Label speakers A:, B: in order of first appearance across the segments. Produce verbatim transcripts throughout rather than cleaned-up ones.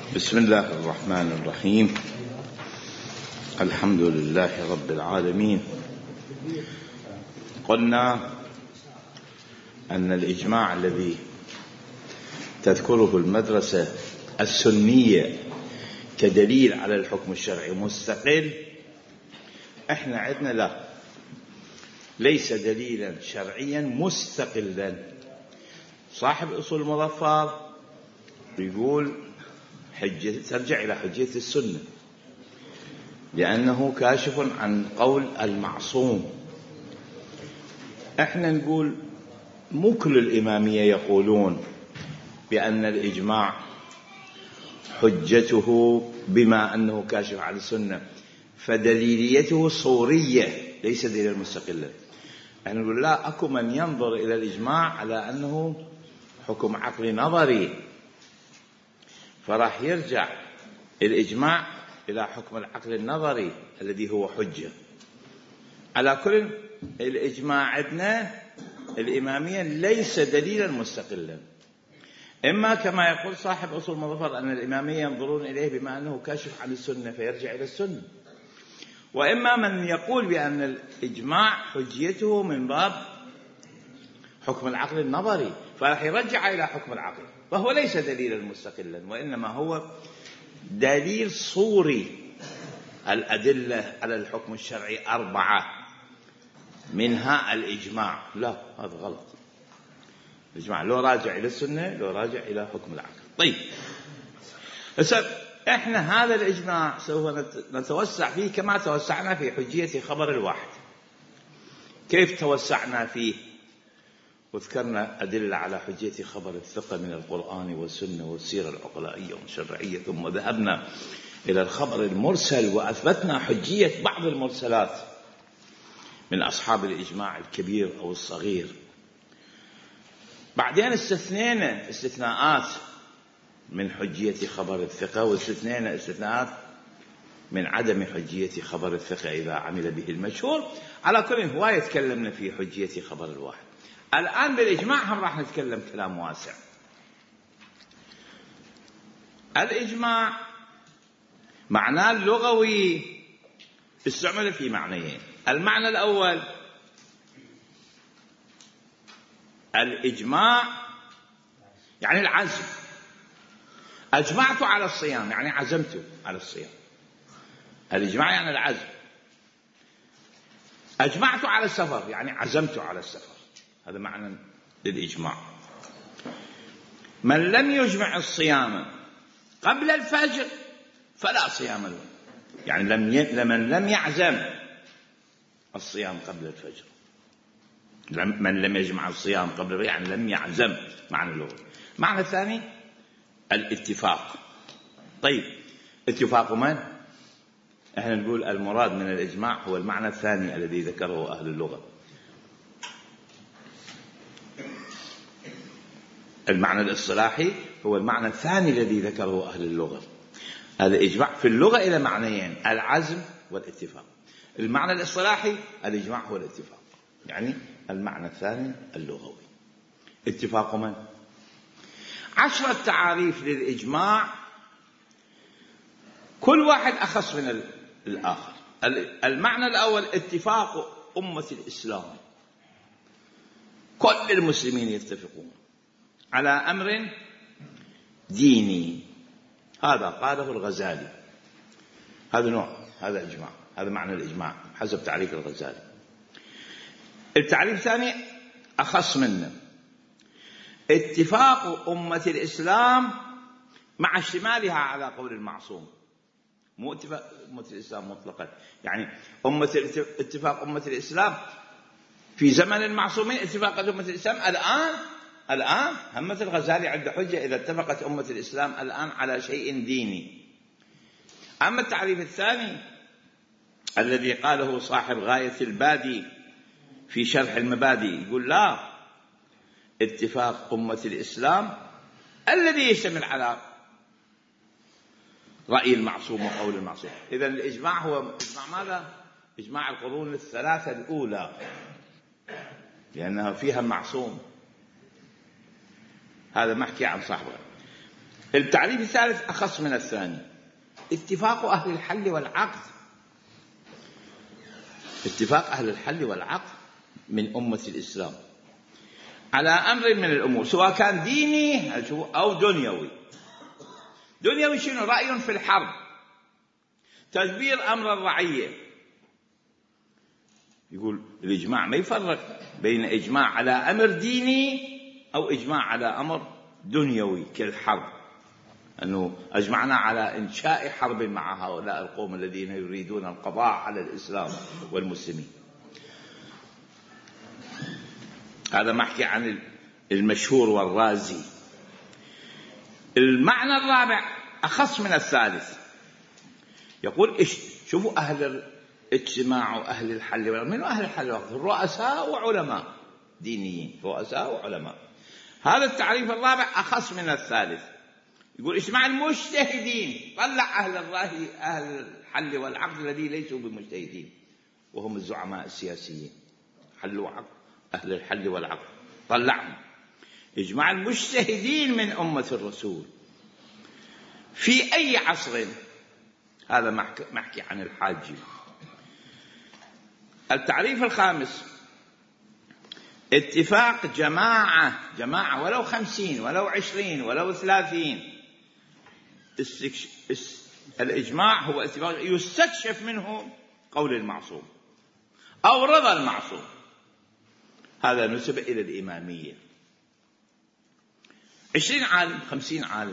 A: بسم الله الرحمن الرحيم. الحمد لله رب العالمين. قلنا أن الإجماع الذي تذكره المدرسة السنية كدليل على الحكم الشرعي مستقل، احنا عندنا لا، ليس دليلا شرعيا مستقلا. صاحب أصول المظفر يقول حجة ترجع إلى حجية السنة لأنه كاشف عن قول المعصوم. احنا نقول مو كل الإمامية يقولون بأن الإجماع حجته بما أنه كاشف عن السنة فدليليته صورية ليس دليلا مستقلا. احنا نقول لا، أكو من ينظر إلى الإجماع على أنه حكم عقلي نظري، فراح يرجع الإجماع إلى حكم العقل النظري الذي هو حجة. على كل الإجماع عندنا الإمامية ليس دليلا مستقلا، إما كما يقول صاحب أصول المظفر أن الإمامية ينظرون إليه بما أنه كاشف عن السنة فيرجع إلى السنة، وإما من يقول بأن الإجماع حجيته من باب حكم العقل النظري فراح يرجع إلى حكم العقل، وهو ليس دليلا مستقلا وإنما هو دليل صوري. الأدلة على الحكم الشرعي أربعة، منها الإجماع. لا، هذا غلط. الإجماع لو راجع إلى السنة لو راجع إلى حكم العقل. طيب إحنا هذا الإجماع سوف نتوسع فيه كما توسعنا في حجية خبر الواحد. كيف توسعنا فيه؟ وذكرنا أدلة على حجية خبر الثقة من القرآن والسنة والسيرة العقلائية والشرعية، ثم ذهبنا إلى الخبر المرسل وأثبتنا حجية بعض المرسلات من أصحاب الإجماع الكبير أو الصغير. بعدين استثنينا استثناءات من حجية خبر الثقة، واستثنينا استثناءات من عدم حجية خبر الثقة إذا عمل به المشهور. على كل هواية تكلمنا في حجية خبر الواحد. الآن بالإجماع هم راح نتكلم كلام واسع. الإجماع معناه اللغوي استعمل في معنيين. المعنى الأول الإجماع يعني العزم. أجمعت على الصيام يعني عزمت على الصيام. الإجماع يعني العزم. أجمعت على السفر يعني عزمت على السفر. هذا معنى للإجماع. من لم يجمع الصيام قبل الفجر فلا صيام له، يعني لم ي... لمن لم يعزم الصيام قبل الفجر. من لم يجمع الصيام قبل الفجر يعني لم يعزم، معنى اللغة. معنى الثاني الاتفاق. طيب اتفاق من؟ احنا نقول المراد من الإجماع هو المعنى الثاني الذي ذكره أهل اللغة. المعنى الاصطلاحي هو المعنى الثاني الذي ذكره أهل اللغة. هذا إجماع في اللغة إلى معنيين، العزم والاتفاق. المعنى الاصطلاحي الإجماع هو الاتفاق، يعني المعنى الثاني اللغوي. اتفاق من؟ عشرة تعاريف للإجماع، كل واحد أخص من الآخر. المعنى الأول اتفاق أمة الإسلام، كل المسلمين يتفقون على أمر ديني. هذا قاله الغزالي. هذا نوع، هذا إجماع، هذا معنى الإجماع حسب تعريف الغزالي. التعريف الثاني أخص منه، اتفاق أمة الإسلام مع اشتمالها على قول المعصوم. مو اتفاق أمة الإسلام مطلقا، يعني أمة اتفاق أمة الإسلام في زمن المعصومين، اتفاق أمة الإسلام الآن. الآن همة الغزالي عنده حجة إذا اتفقت أمة الإسلام الآن على شيء ديني. أما التعريف الثاني الذي قاله صاحب غاية البادي في شرح المبادئ، يقول لا، اتفاق أمة الإسلام الذي يشتمل على رأي المعصوم وقول المعصوم. إذن الإجماع هو إجماع ماذا؟ إجماع القرون الثلاثة الأولى، لأنها فيها معصوم. هذا محكي عن صاحبه. التعريف الثالث أخص من الثاني. اتفاق أهل الحل والعقد، اتفاق أهل الحل والعقد من أمة الإسلام على أمر من الأمور، سواء كان ديني أو دنيوي. دنيوي شنو؟ رأي في الحرب، تدبير أمر الرعية. يقول الإجماع ما يفرق بين إجماع على أمر ديني أو إجماع على أمر دنيوي كالحرب، أنه أجمعنا على إنشاء حرب مع هؤلاء القوم الذين يريدون القضاء على الإسلام والمسلمين. هذا محكي عن المشهور والرازي. المعنى الرابع أخص من الثالث، يقول شوفوا أهل اجتماع أهل الحل والعقد. من أهل الحل والعقد؟ الرؤساء وعلماء دينيين، رؤساء وعلماء. هذا التعريف الرابع أخص من الثالث. يقول اجتماع المجتهدين، طلع أهل الرأي أهل الحل والعقد الذي ليسوا بمجتهدين وهم الزعماء السياسيين، حل وعقد، أهل الحل والعقد طلعهم. اجماع المجتهدين من أمة الرسول في أي عصر، هذا محكي عن الحاجي. التعريف الخامس اتفاق جماعة، جماعة ولو خمسين ولو عشرين ولو ثلاثين. الإجماع هو اتفاق يستكشف منه قول المعصوم أو رضا المعصوم. هذا نسب إلى الإمامية. عشرين عالم خمسين عالم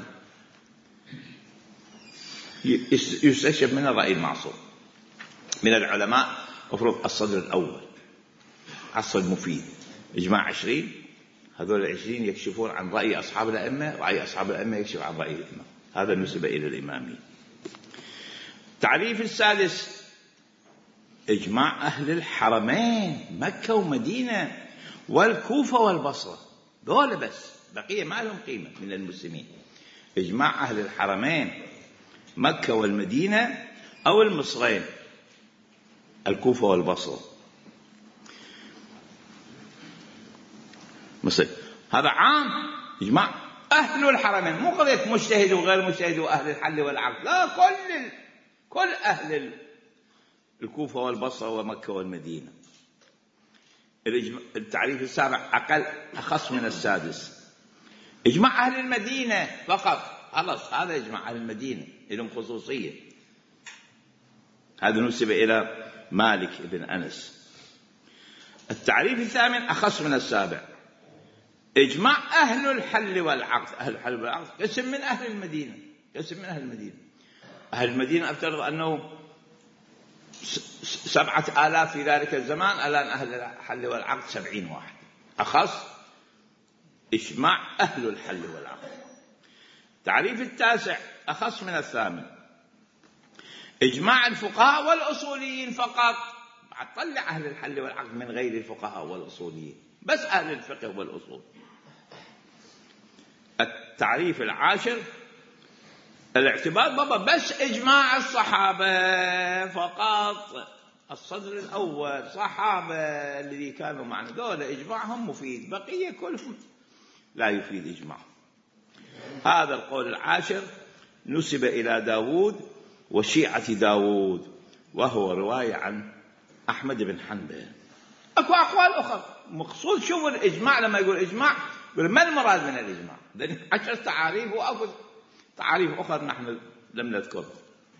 A: يستكشف منه رأي المعصوم. من العلماء أفرض الصدر الأول عصر المفيد، إجماع عشرين، هذول العشرين يكشفون عن رأي أصحاب الأئمة، رأي أصحاب الأئمة يكشف عن رأي الإمام. هذا نسب إلى الإمامية. التعريف السادس إجماع أهل الحرمين مكة ومدينة والكوفة والبصرة، دول بس، بقية ما لهم قيمة من المسلمين. إجماع أهل الحرمين مكة والمدينة أو المصرين، الكوفة والبصرة. مصر هذا عام، إجماع أهل الحرمين، مو قضية مجتهد وغير مجتهد وأهل الحل والعقد، لا، كل كل أهل الكوفة والبصرة ومكة والمدينة. التعريف السابع أقل أخص من السادس، إجماع أهل المدينة فقط، خلاص هذا إجماع أهل المدينة لهم خصوصية. هذا نسب إلى مالك بن أنس. التعريف الثامن أخص من السابع، إجماع أهل الحل والعقد. أهل الحل والعقد قسم من أهل المدينة، قسم من أهل المدينة. أهل المدينة أفترض أنه سبعة آلاف في ذلك الزمان، الآن أهل الحل والعقد سبعين واحد. أخص إجماع أهل الحل والعقد. التعريف التاسع أخص من الثامن، إجماع الفقهاء والأصوليين فقط. بعد طلع أهل الحل والعقد من غير الفقهاء والأصوليين، بس أهل الفقه والأصول. التعريف العاشر الاعتبار بابا بس إجماع الصحابة فقط، الصدر الأول صحابة الذي كانوا معنا، دول إجماعهم مفيد، بقية كلهم لا يفيد إجماع. هذا القول العاشر نسب إلى داود وشيعة داود، وهو رواية عن أحمد بن حنبل. أكو أقوال أخرى مقصود. شوفوا الإجماع لما يقول إجماع يقول ما المراد من الإجماع؟ لأن عشر تعاريف وأكو تعاريف أخرى نحن لم نذكرها.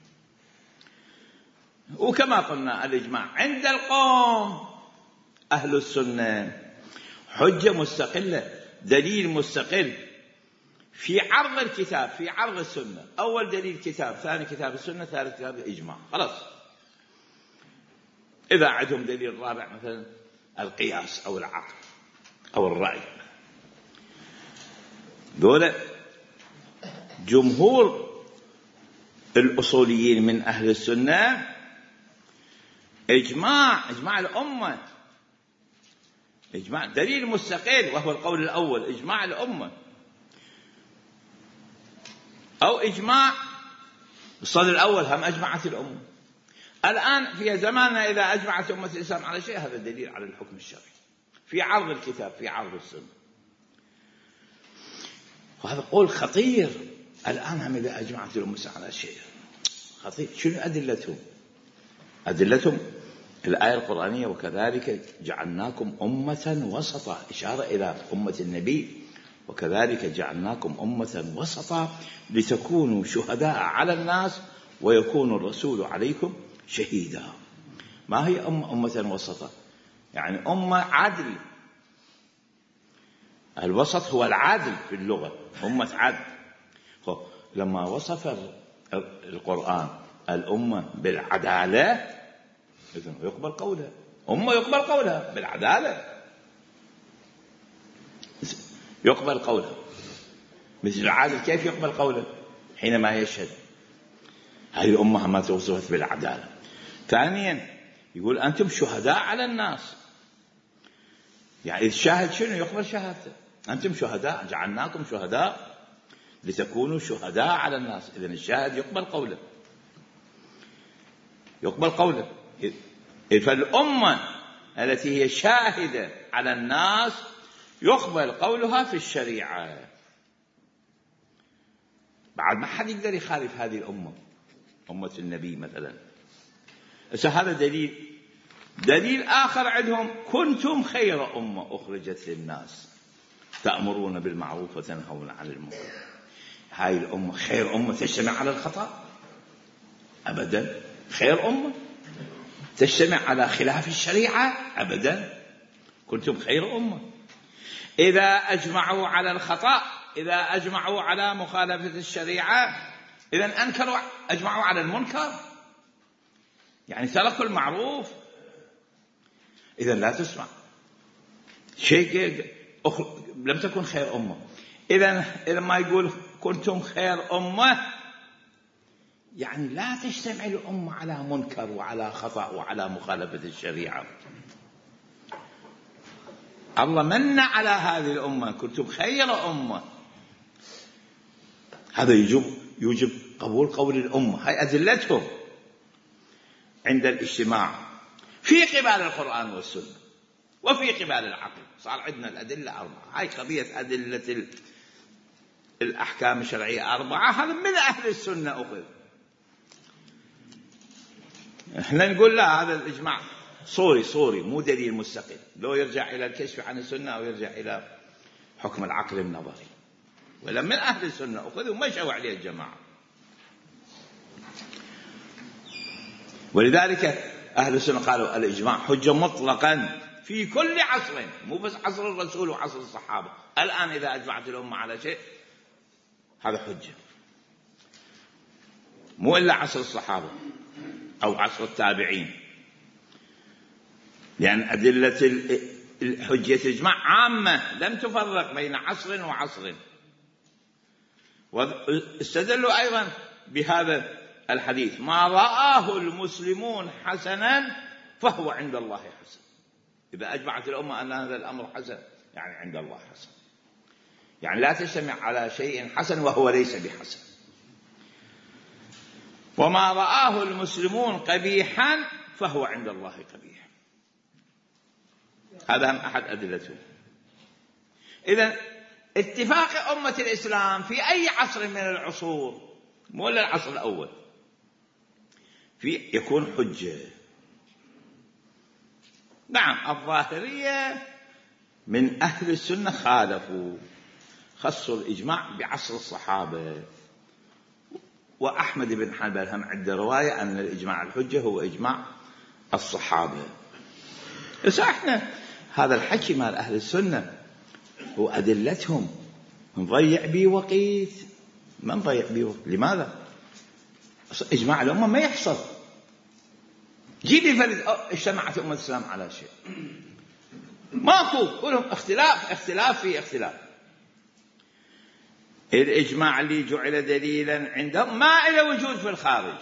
A: وكما قلنا الإجماع عند القوم أهل السنة حجة مستقلة، دليل مستقل في عرض الكتاب، في عرض السنة. أول دليل كتاب، ثاني كتاب السنة، ثالث كتاب الإجماع، خلاص. إذا عندهم دليل رابع مثلا القياس أو العقل أو الرأي، دولة جمهور الأصوليين من أهل السنة إجماع، إجماع الأمة، إجماع دليل مستقل وهو القول الأول، إجماع الأمة، أو إجماع الصدر الأول هم أجمعت الأمة. الآن في زماننا إذا أجمعت أمة الإسلام على شيء هذا دليل على الحكم الشرعي في عرض الكتاب، في عرض السنة. وهذا قول خطير. الآن هم إذا أجمعت الأمة على شيء خطير، شنو أدلتهم؟ أدلتهم الآية القرآنية وكذلك جعلناكم أمة وسطا، إشارة إلى أمة النبي، وكذلك جعلناكم أمة وسطا لتكونوا شهداء على الناس ويكون الرسول عليكم شهيدا. ما هي أمة أمة وسطا؟ يعني أمة عدل. الوسط هو العدل في اللغة، أمة عدل. لما وصف القرآن الأمة بالعدالة إذن يقبل قولها، أمة يقبل قولها بالعدالة، يقبل قولها. مثل العادل كيف يقبل قوله؟ حينما يشهد. هذه الأمة ما توصفت بالعدالة. ثانيا يقول أنتم شهداء على الناس، يعني الشاهد شنو يقبل شهادته. أنتم شهداء، جعلناكم شهداء لتكونوا شهداء على الناس. إذن الشاهد يقبل قوله، يقبل قوله. فالأمة التي هي شاهدة على الناس يقبل قولها في الشريعة، بعد ما حد يقدر يخالف هذه الأمة، أمة النبي مثلا. هذا دليل. دليل آخر عندهم كنتم خير أمة أخرجت للناس تأمرون بالمعروف وتنهون عن المنكر. هاي الأمة خير أمة تجتمع على الخطأ؟ أبدا. خير أمة تجتمع على خلاف الشريعة؟ أبدا. كنتم خير أمة. إذا أجمعوا على الخطأ، إذا أجمعوا على مخالفة الشريعة، إذن أنكروا، أجمعوا على المنكر، يعني تركوا المعروف، إذن لا تسمع شيء أخر... لم تكن خير أمة. إذن إذا ما يقول كنتم خير أمة، يعني لا تجتمع الأمة على منكر وعلى خطأ وعلى مخالفة الشريعة. الله من على هذه الأمة كنتم خير أمة، هذا يجب يوجب قبول قول الأمة. هاي أدلتهم عند الاجتماع في قبال القرآن والسنة وفي قبال العقل. صار عندنا الأدلة أربعة. هاي قضية أدلة الأحكام الشرعية أربعة، هذا من أهل السنة أخذ. احنا نقول لا، هذا الإجماع صوري صوري مو دليل مستقل، لو يرجع إلى الكشف عن السنة أو يرجع إلى حكم العقل النظري. ولا من أهل السنة أخذوا ومشوا عليه الجماعة. ولذلك أهل السنة قالوا الإجماع حجة مطلقا في كل عصر، مو بس عصر الرسول وعصر الصحابة. الآن إذا أجمعت الأمة على شيء هذا حجة، مو إلا عصر الصحابة أو عصر التابعين، لأن أدلة الحجة إجماع عامة لم تفرق بين عصر وعصر. واستدلوا أيضا بهذا الحديث ما رآه المسلمون حسنا فهو عند الله حسن. إذا أجمعت الأمة أن هذا الأمر حسن يعني عند الله حسن، يعني لا تجتمع على شيء حسن وهو ليس بحسن. وما رآه المسلمون قبيحا فهو عند الله قبيح. هذا هم أحد أدلته. إذن اتفاق أمة الإسلام في أي عصر من العصور، مو إلا العصر الأول، في يكون حجة. نعم الظاهرية من أهل السنة خالفوا، خصوا الإجماع بعصر الصحابة. وأحمد بن حنبل هم عنده رواية أن الإجماع الحجة هو إجماع الصحابة. بس احنا هذا الحكي مال أهل السنة وأدلتهم نضيع بيه وقيت، ما نضيع بيه وقت. لماذا؟ إجماع الأمة ما يحصل. جيبي فرد اجتمعت أمة الإسلام على شيء، ماكو، كلهم اختلاف اختلاف في اختلاف. الإجماع اللي جعل دليلا عندهم ما إلى وجود في الخارج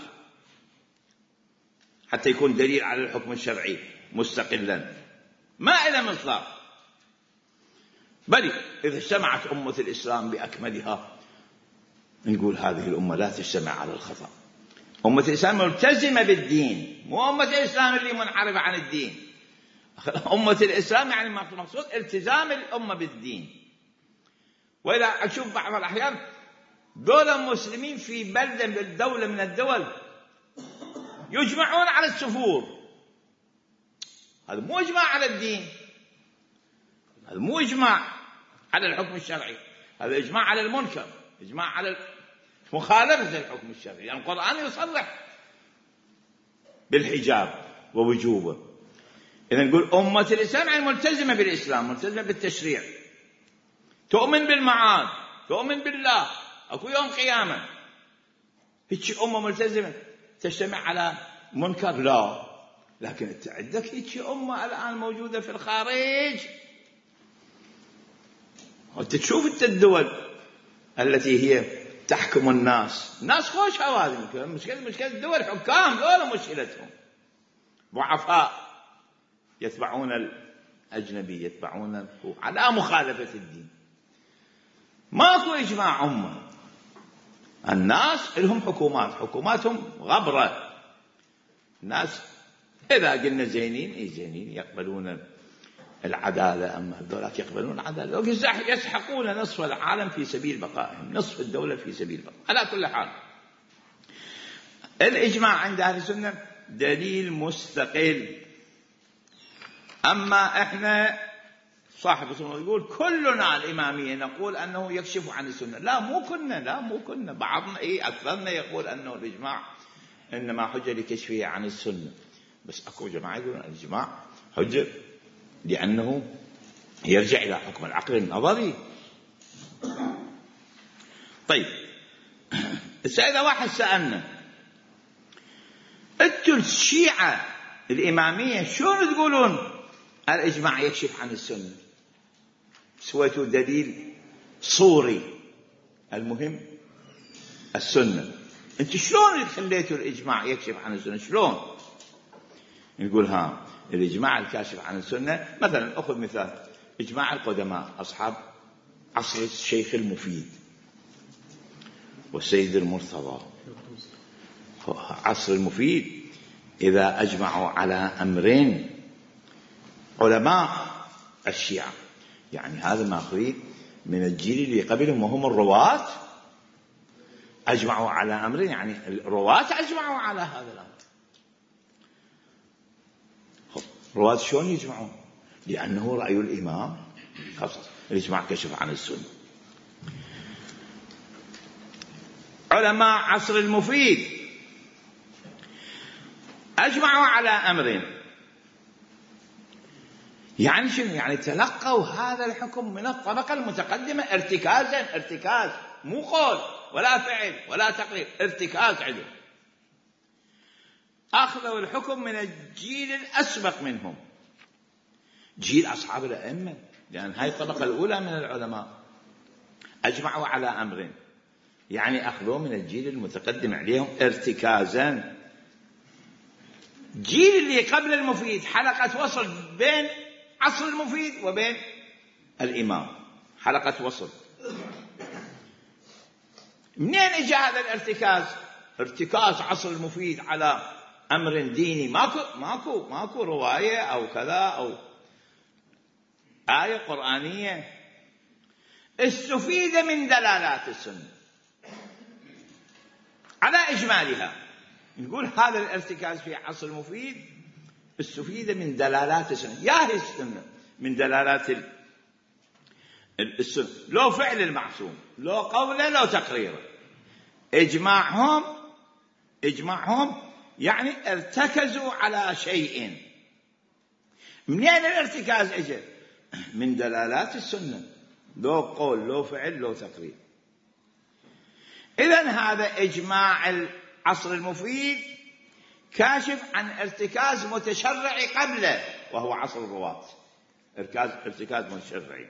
A: حتى يكون دليل على الحكم الشرعي مستقلا، ما إلى مصدر. بل إذا اجتمعت أمة الإسلام بأكملها نقول هذه الأمة لا تجتمع على الخطأ. أمة الإسلام ملتزمة بالدين، مو أمة الإسلام اللي منحرفة عن الدين. أمة الإسلام يعني مقصود التزام الأمة بالدين. وإذا أشوف بعض الأحيان دولة مسلمين في بلدة من دولة من الدول يجمعون على السفور. هذا مو إجماع على الدين، هذا مو إجماع على الحكم الشرعي، هذا إجماع على المنكر، إجماع على مخالفة الحكم الشرعي. يعني القرآن يصرح بالحجاب ووجوبه. إذا نقول أمة الإسلام يعني ملتزمة بالإسلام، ملتزمة بالتشريع، تؤمن بالمعاد، تؤمن بالله، أكو يوم قيامة. هيك أمة ملتزمة تجتمع على منكر؟ لا. لكن أنت عندك هيك أمة الآن موجودة في الخارج، وأنت تشوف أنت الدول التي هي تحكم الناس، الناس خوش هذه مشكلة، مشكلة الدول حكام ذولا مشكلتهم ضعفاء يتبعون الأجنبي، يتبعون على مخالفة الدين. ماكو إجماع أمة، الناس لهم حكومات، حكوماتهم غبرة. الناس إذا قلنا زينين إيه زينين يقبلون العدالة، أما هذولاك يقبلون العدالة يسحقون نصف العالم في سبيل بقائهم، نصف الدولة في سبيل بقائهم. على كل حال الإجماع عند أهل السنة دليل مستقل. أما إحنا صاحب السنة يقول كلنا الإمامية نقول أنه يكشف عن السنة. لا مو كنا، لا مو كنا، بعضنا إيه أكثرنا يقول أنه الإجماع إنما حجة لكشفه عن السنة، بس أكو جماعة يقولون الإجماع حجة لأنه يرجع إلى حكم العقل النظري. طيب إذا واحد سألنا أنتم الشيعة الإمامية شلون تقولون الإجماع يكشف عن السنة؟ سويتوا دليل صوري، المهم السنة. أنت شلون خليتوا الإجماع يكشف عن السنة؟ شلون؟ نقول ها الإجماع الكاشف عن السنة، مثلا أخذ مثال إجماع القدماء أصحاب عصر الشيخ المفيد والسيد المرتضى. عصر المفيد إذا أجمعوا على أمرين علماء الشيعة، يعني هذا ماخذين من الجيل اللي قبلهم وهم الرواة، أجمعوا على أمرين، يعني الرواة أجمعوا على هذا الأمر. الرواة شلون يجمعون؟ لأنه رأي الإمام خلاص الإجماع كشف عن السنة. علماء عصر المفيد أجمعوا على أمرين، يعني شنو؟ يعني تلقوا هذا الحكم من الطبقة المتقدمة ارتكازا، ارتكاز مو قول ولا فعل ولا تقرير، ارتكاز علم. أخذوا الحكم من الجيل الأسبق منهم، جيل أصحاب الأئمة، لأن هاي الطبقة الأولى من العلماء أجمعوا على أمرين، يعني أخذوا من الجيل المتقدم عليهم ارتكازا. جيل اللي قبل المفيد حلقة وصل بين عصر المفيد وبين الإمام، حلقة وصل. منين اجى هذا الارتكاز؟ ارتكاز عصر المفيد على أمر ديني، ماكو ماكو ماكو رواية أو كذا أو آية قرآنية، استفيد من دلالات السنة على إجمالها. نقول هذا الارتكاز في عصر المفيد استفيد من دلالات السنة، يا هي السنة من دلالات السنة، لو فعل المعصوم، لو قوله، لو تقريره. إجماعهم إجماعهم يعني ارتكزوا على شيء. منين الارتكاز اجى؟ من دلالات السنة، لو قول، لو فعل، لو تقرير. إذن هذا إجماع العصر المفيد كاشف عن ارتكاز متشرعي قبله وهو عصر الرواة، ارتكاز ارتكاز متشرعي.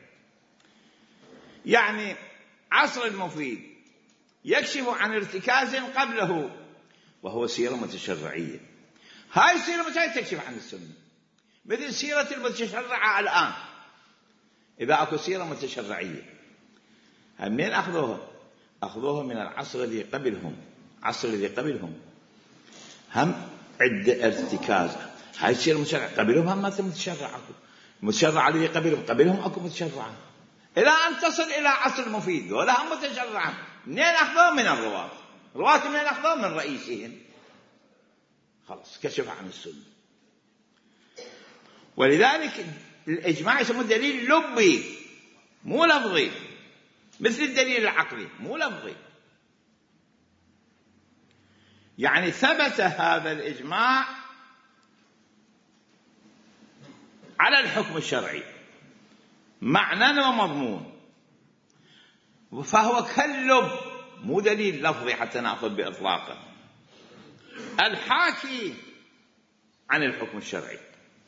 A: يعني عصر المفيد يكشف عن ارتكاز قبله وهو سيرة متشرعية. هاي السيرة متى تكشف عن السنة؟ مثل سيرة المتشرعة الآن. إذا أكو سيرة متشرعية منين أخذوها؟ أخذوها من العصر الذي قبلهم، عصر الذي قبلهم هم عدة ارتكاز. هاي السيرة متشرعة قبلهم هم متشرعة، متشرعة الذي قبلهم قبلهم أكو متشرعة، إلى أن تصل إلى عصر المفيد ولا هم متشرعة منين أخذوه؟ من الرواة. الرواة منين أخذوه؟ من رئيسهم. خلاص كشف عن السنة. ولذلك الإجماع يسموه دليل لبي مو لفظي، مثل الدليل العقلي مو لفظي. يعني ثبت هذا الإجماع على الحكم الشرعي معنى ومضمون، فهو كاللب مو دليل لفظي حتى نأخذ بإطلاقه، الحاكي عن الحكم الشرعي.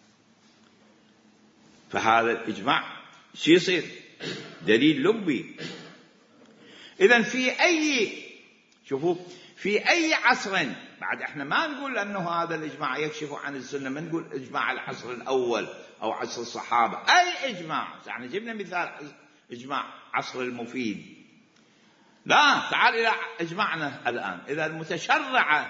A: فهذا الإجماع شو يصير؟ دليل لبي. إذن في أي شوفوا في أي عصر، بعد احنا ما نقول أنه هذا الإجماع يكشف عن السنة، ما نقول إجماع العصر الأول أو عصر الصحابة، أي إجماع. يعني جبنا مثال إجماع عصر المفيد، لا تعال إلى إجماعنا الآن. إذا المتشرعة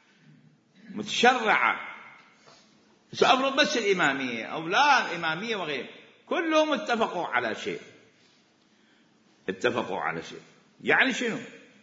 A: متشرعة سأفرض بس الإمامية أو لا الإمامية وغيره، كلهم اتفقوا على شيء، اتفقوا على شيء. يعني شنو؟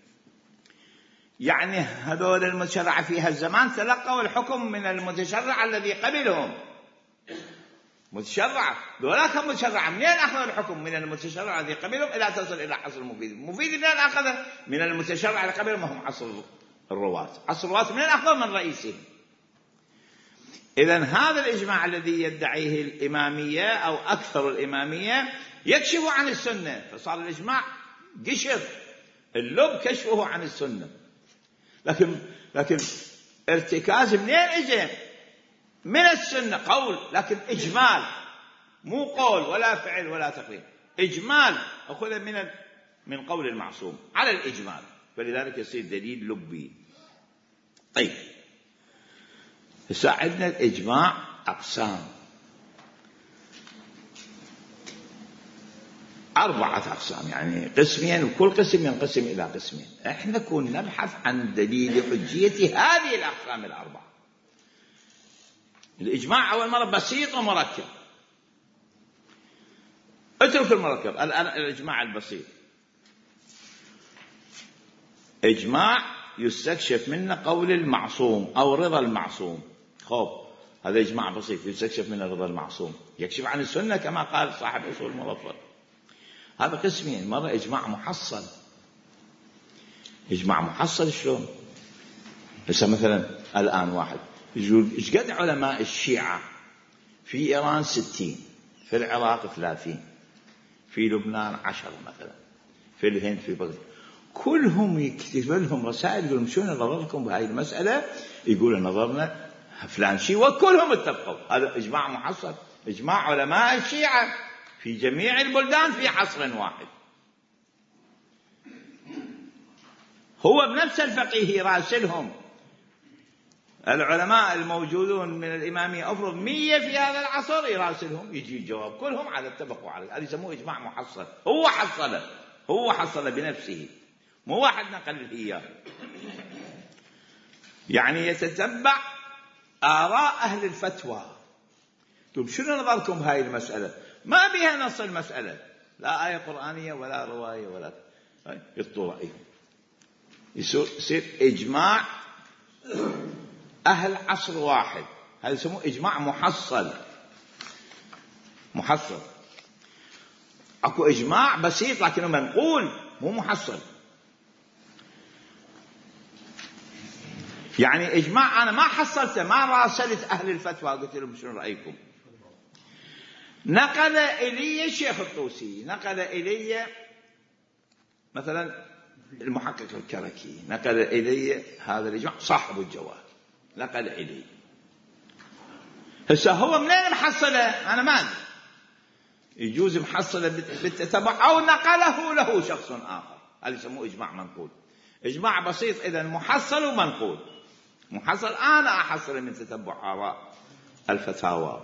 A: يعني هذول المتشرع في هالزمان تلقوا الحكم من المتشرع الذي قبلهم. متشرع ذولاك متشرع منين أخذ الحكم؟ من المتشرع الذي قبلهم إلى تصل إلى عصر المفيد. المفيد منين أخذ؟ من المتشرع الذي قبلهم وهم عصر الرواة. عصر الرواة منين أخذ؟ من رئيسهم. إذن هذا الإجماع الذي يدعيه الإمامية أو أكثر الإمامية يكشف عن السنة، فصار الإجماع قشر اللب كشفه عن السنة. لكن لكن ارتكاز منين اجى؟ من السنة قول، لكن إجمال مو قول ولا فعل ولا تقرير، إجمال أخذ من من قول المعصوم على الإجمال، فلذلك يصير دليل لبي. طيب يساعدنا الإجماع أقسام، أربعة أقسام، يعني قسمين، وكل قسم ينقسم إلى قسمين. إحنا كنا نبحث عن دليل حجية هذه الأقسام الأربعة. الإجماع أول مرة بسيط ومركب، اترك المركب الآن. الإجماع البسيط إجماع يستكشف منه قول المعصوم أو رضا المعصوم. خوف هذا إجماع بسيط يستكشف منه رضا المعصوم، يكشف عن السنة كما قال صاحب أصول المظفر. هذا قسمين، مرة إجماع محصل. إجماع محصل شلون؟ هسه مثلا الآن واحد يقول إيش قد علماء الشيعة في إيران ستين، في العراق ثلاثين، في لبنان عشرة مثلا، في الهند، في بغداد، كلهم يكتب لهم رسائل يقولون شو نظركم بهاي المسألة؟ يقولون نظرنا فلان شيء، وكلهم اتفقوا. هذا إجماع محصل، إجماع علماء الشيعة في جميع البلدان في عصر واحد. هو بنفس الفقيه راسلهم العلماء الموجودون من الإمامية أفرض مية في هذا العصر، يراسلهم يجي الجواب كلهم على اتفقوا عليه. هذا يسموه إجماع محصل. هو حصله، هو حصل بنفسه، مو واحد نقل إياه. يعني يتتبع آراء أهل الفتوى. طيب شنو نظركم بهاي المسألة؟ ما بها نص المسألة، لا آية قرآنية ولا رواية ولا يطلع رأيهم. يصير إجماع أهل عصر واحد، هذا يسموه إجماع محصل. محصل. أكو إجماع بسيط لكنه منقول مو محصل. يعني إجماع أنا ما حصلته، ما راسلت أهل الفتوى قلت لهم شنو رأيكم. نقل إلي الشيخ الطوسي، نقل إلي مثلا المحقق الكركي، نقل إلي هذا الإجماع صاحب الجواهر، نقل إلي. هسه هو منين محصله؟ أنا ما أدري. يجوز محصله بالتتبع أو نقله له شخص آخر، هذا يسموه إجماع منقول. إجماع بسيط إذا محصل ومنقول. محصل أنا أحصل من تتبع آراء الفتاوى.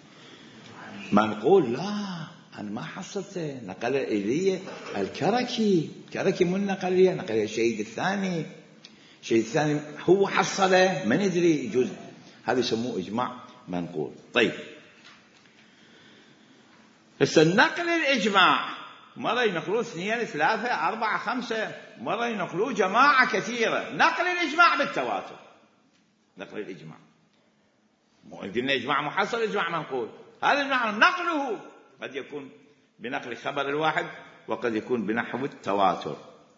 A: منقول لا، أنا ما حصلته، نقل إلي الكركي. الكركي من نقل لي؟ نقل الشهيد الثاني. الشهيد الثاني هو حصله، ما ندري. يجوز هذا يسموه إجماع منقول. طيب هسه نقل الإجماع مرة ينقلوا اثنين ثلاثة أربعة خمسة، مرة ينقلوا جماعة كثيرة. نقل الإجماع بالتواتر، نقل الإجماع مو قلنا إجماع محصل إجماع منقول. هذا الإجماع نقله قد يكون بنقل خبر الواحد وقد يكون بنحو التواتر.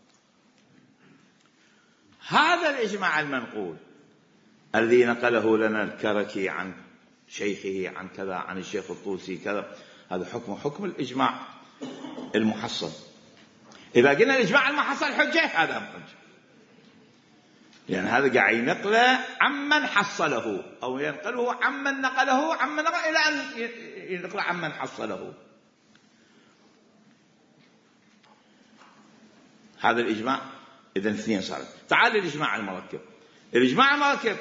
A: هذا الإجماع المنقول الذي نقله لنا الكركي عن شيخه عن كذا عن الشيخ الطوسي كذا، هذا حكم حكم الإجماع المحصل. إذا قلنا الإجماع المحصل حجة، هذا حجة، لأن هذا قاعد ينقله عمن حصله أو ينقله عمن نقله عمن نقل إلى أن ينقله عمن حصله. هذا الإجماع إذن اثنين صارت. تعال الإجماع المركب. الإجماع المركب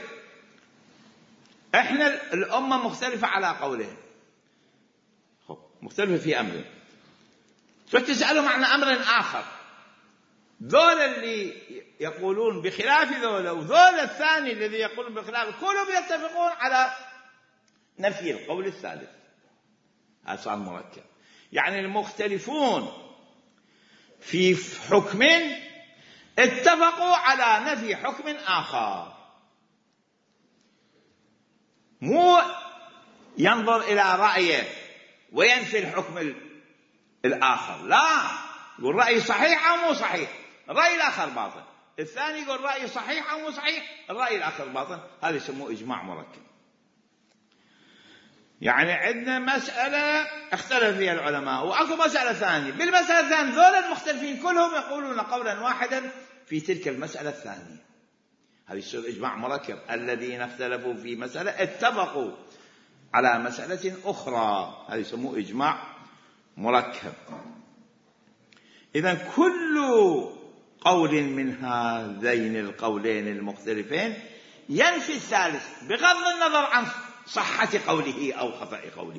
A: إحنا الأمة مختلفة على قوله، مختلفة في أمر، فتسألهم عن أمر آخر. ذول اللي يقولون بخلاف ذول وذول الثاني الذي يقولون بخلاف، كلهم يتفقون على نفي القول الثالث. هذا صار مركب. يعني المختلفون في حكم اتفقوا على نفي حكم آخر، مو ينظر إلى رأيه وينفي الحكم الآخر، لا، يقول رأي صحيح أو مو صحيح، الرأي الآخر باطل، الثاني يقول رأي صحيح أو مو صحيح، الرأي الآخر باطل. هذا يسموه إجماع مركب. يعني عندنا مسألة اختلف فيها العلماء وأكو مسألة ثانية، بالمسألة الثانية ذول المختلفين كلهم يقولون قولا واحدا في تلك المسألة الثانية. هذا يصير إجماع مركب. الذين اختلفوا في مسألة اتفقوا على مسألة أخرى، هذا يسموه إجماع مركب. إذن كل قول من هذين القولين المختلفين ينفي الثالث بغض النظر عن صحة قوله أو خطأ قوله.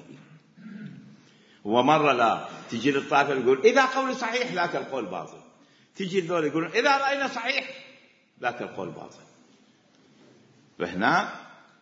A: ومرة لا، تجي للطائفة يقول إذا قول صحيح ذاك القول باطل، تجي الذول يقولون إذا رأينا صحيح ذاك القول باطل. فهنا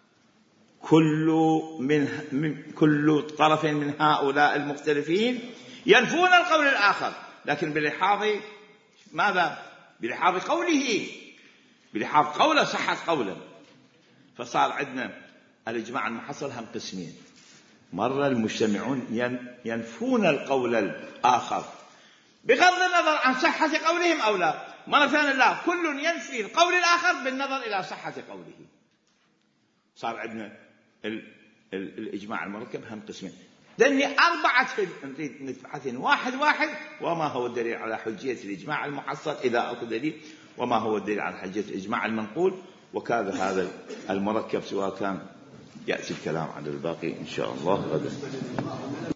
A: كل من, من كل طرف من هؤلاء المختلفين ينفون القول الآخر، لكن بلحاظ ماذا؟ بلحاظ قوله، بلحاظ قوله صحة قوله. فصار عندنا الإجماع المحصل هم قسمين. مرة المجتمعون ينفون القول الآخر بغض النظر عن صحة قولهم أو لا، مرة ثانية لا، كل ينفي القول الآخر بالنظر إلى صحة قوله. صار عندنا ال ال الإجماع المركب هم قسمين. لأني أربعة نريد نبحثين واحد واحد، وما هو الدليل على حجية الإجماع المحصل إذا أكو دليل، وما هو الدليل على حجية الإجماع المنقول، وكذا هذا المركب سواء كان. يأتي الكلام عن الباقي إن شاء الله غدا.